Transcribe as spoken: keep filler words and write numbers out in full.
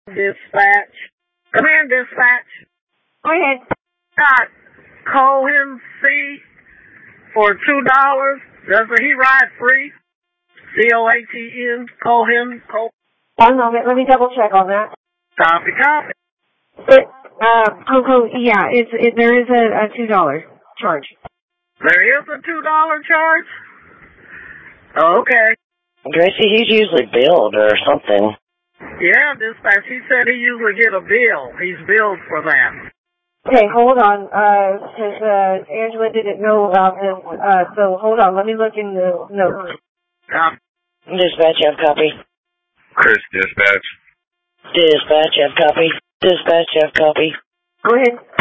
Dispatch. Come in, dispatch. Go ahead. Got Cohen C for two dollars. Doesn't he ride free? C O H E N, Cohen, Cohen. One moment, let me double check on that. Copy, copy. It, uh, Coco, yeah, it's, it, there is a, a two dollar charge. There is a two dollar charge? Okay. Gracie, he's usually billed or something. Yeah, dispatch, he said he usually get a bill. He's billed for that. Okay, hold on, uh, cause, uh, Angela didn't know about this, uh, so hold on, let me look in the notes. Copy. Dispatch, you have copy. Chris, dispatch. Dispatch, you have copy. Dispatch, you have copy. Go ahead.